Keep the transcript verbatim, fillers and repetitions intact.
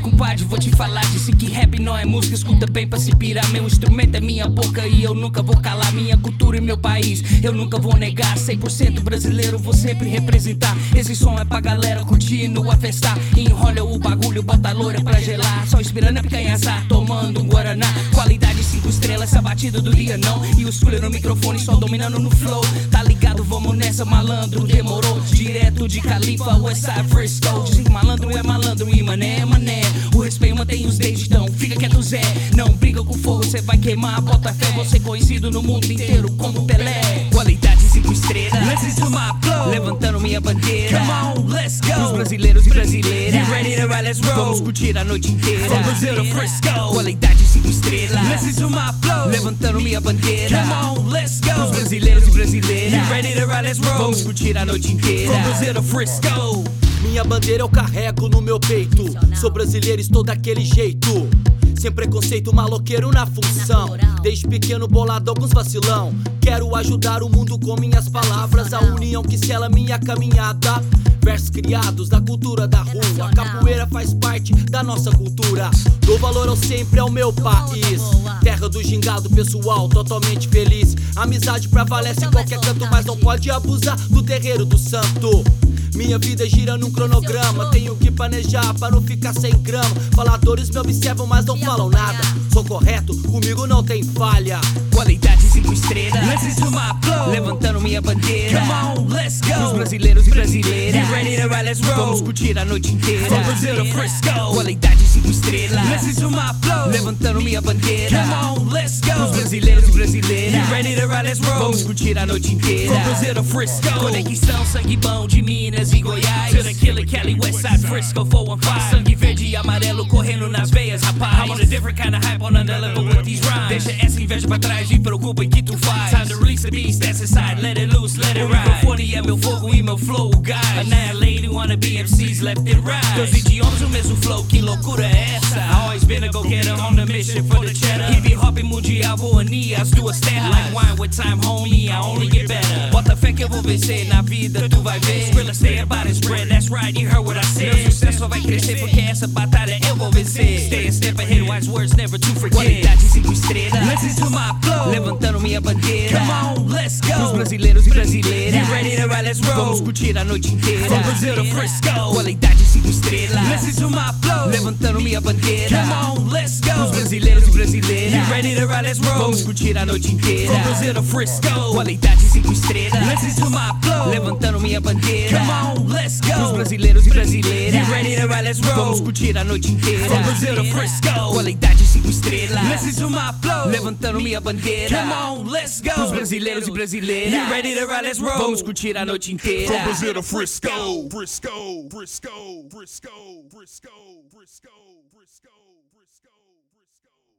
compadre, vou te falar. Disse que rap não é música, escuta bem pra se pirar. Meu instrumento é minha boca e eu nunca vou calar. Minha cultura e meu país, eu nunca vou negar. Cem por cento brasileiro, vou sempre representar. Esse som é pra galera curtindo a festa. Enrola o bagulho, bota a loira pra gelar. Só esperando a picanha assar, tomando um guaraná. Qualidade cinco estrelas, essa batida do dia não. E o Scully no microfone, só dominando no flow. Tá ligado, vamos nessa, malandro, demorou. Direto de Califa, Westside, Frisco. Dizem que malandro é malandro e mané é mané. O respeito mantém os dedos, então fica quieto Zé. Não briga com fogo, cê vai queimar, bota fé. Você conhecido no mundo inteiro como Pelé. Qualidade cinco estrelas, listen to my flow. Levantando minha bandeira, come on, let's go. Os brasileiros e brasileiras, you ready to ride, let's roll. Vamos curtir a noite inteira, from Brazil to Frisco. Qualidade cinco estrelas, listen to my flow. Levantando minha bandeira, come on, let's go. Os brasileiros e brasileiras, you ready to ride, let's roll. Vamos curtir a noite inteira, from Brazil to Frisco. Minha bandeira eu carrego no meu peito. Sou brasileiro, estou daquele jeito. Sem preconceito, maloqueiro na função. Desde pequeno boladão com os vacilão. Quero ajudar o mundo com minhas palavras. A união que sela minha caminhada. Versos criados da cultura da rua. A capoeira faz parte da nossa cultura. Dou valor ao sempre ao meu país. Terra do gingado, pessoal totalmente feliz. Amizade prevalece em qualquer canto, mas não pode abusar do terreiro do santo. Minha vida gira num cronograma. Tenho que planejar pra não ficar sem grama. Faladores me observam, mas não falam nada. Sou correto, comigo não tem falha. Qualidade cinco estrelas, listen to my flow. Levantando minha bandeira, come on, let's go. Os brasileiros e brasileiras, you ready to ride, let's roll. Vamos curtir a noite inteira, from Brazil to Frisco. Qualidade cinco estrelas, listen to my flow. Levantando minha bandeira, come on, let's go. Os brasileiros e brasileiras, you ready to ride, let's roll. Vamos curtir a noite inteira, from Brazil to Frisco. Conexão sangue bom de Minas e Goiás, to the Killer Kelly, Westside, Frisco, four one five. Sangue verde e amarelo correndo nas veias, rapaz. I'm on a different kind of hype on another level with these rhymes. Deixa essa inveja pra trás e preocupa em que tu faz. Time to release the beast that's inside, let it loose, let it ride. O microfone é meu fogo e meu flow, guys. Annihilating wanna be M Cs left and right. Dois idiomas, o mesmo flow, que loucura é essa? Always been a go-getter on the mission for the cheddar. Hip hop mundial, vou unir as duas terras. Like wine with time, homie, I only get better. Bota fé que eu vou vencer na vida, tu vai ver. Skrilla stay about his bread, that's right, you heard what I said. Meu sucesso só vai crescer porque essa batalha eu vou vencer. Stay a step ahead, wise words never to forget. Qualidade cinco estrelas, listen to my flow. Levantando minha bandeira, come on, let's go. Os brasileiros e brasileiras, you ready to ride, let's roll. Vamos curtir a noite inteira, from Brazil to Frisco. Qualidade cinco estrelas, listen to my flow. Levantando minha bandeira, come on, let's go. Os brasileiros e brasileiras, you ready to ride, let's roll. Vamos curtir a noite inteira, from Brazil to Frisco. Qualidade cinco estrelas, listen to my flow. Levantando minha bandeira, come on, let's go. Os brasileiros e brasileiras, you ready to ride, let's roll. Vamos curtir a noite inteira, from Brazil to Frisco. Qualidade cinco estrelas, listen to my flow. Levantando minha bandeira, come on, let's go. Os brasileiros e brasileiras, you ready to ride, let's roll. Vamos curtir a noite inteira, from Brazil to Frisco, Frisco, Frisco, Frisco, Frisco, Frisco, Frisco, Frisco.